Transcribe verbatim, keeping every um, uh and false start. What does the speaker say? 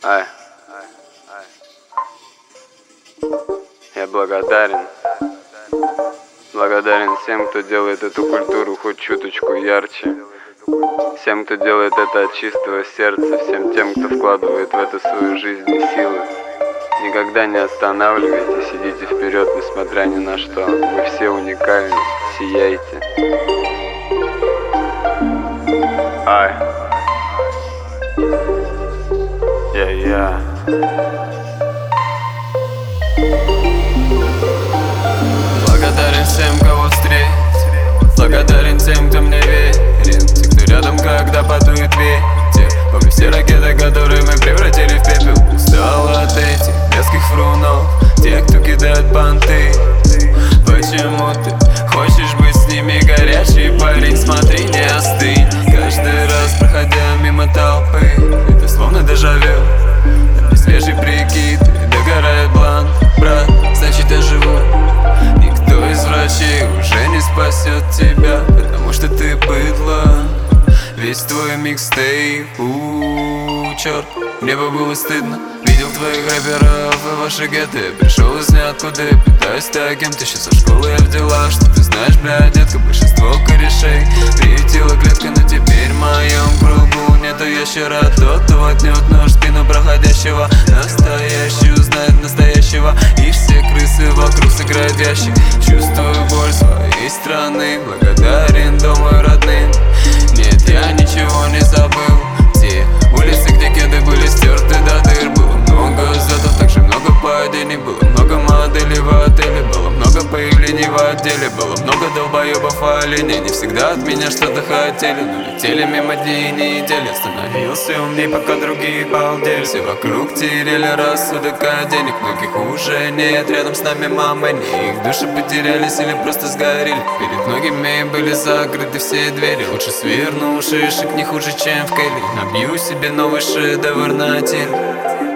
Ай. Я благодарен. Благодарен всем, кто делает эту культуру хоть чуточку ярче. Всем, кто делает это от чистого сердца. Всем тем, кто вкладывает в это свою жизнь и силы. Никогда не останавливайтесь, идите вперед, несмотря ни на что. Вы все уникальны, сияйте. Ай. Я-я. Благодарен всем, кого встретил. Благодарен тем, кто мне верен. Те, кто рядом, когда подует ветер. Помню все ракеты, которые мы превратили в пепел. Устал от этих резких фрунов, те, кто кидает понты. Почему ты хочешь быть с ними? Горячий парень, смотри, не остынь. Каждый раз, проходя мимо толпы, это словно дежавю. Там свежий прикид, догорает бланк. Брат, значит я живу. Никто из врачей уже не спасет тебя, потому что ты быдло. Весь твой микстейп, у черт, мне бы было стыдно. Видел твоих рэперов и ваши геты. Пришел из ниоткуда, пытаюсь стать кем-то. Еще со школы я в делах, что ты знаешь, бля, детка. Большинство корешей приютила клетка, но теперь в моем кругу нету ящера. Тот, кто отнет нож в спину проходящего. Настоящий узнает настоящего. И все крысы вокруг сыграют в ящик. Чувствую боль своей страны. Благодарен дому родным. Нет, я ничего не забыл. Те улицы, где кеды были стерты до дыр. Было много взлетов, также много падений. Было много моделей в отеле. Было много появлений в отделе. Было много долбоебов оленей. Не всегда от меня что-то хотели, но летели мимо дней и недели. Становился умней, пока другие балдели. Все вокруг теряли рассудок, а денег многих уже нет. Рядом с нами мама, не их души потерялись или просто сгорели. Перед многими были закрыты все двери. Лучше сверну шишек, не хуже, чем в Келли. Набью себе новый шедевр на теле.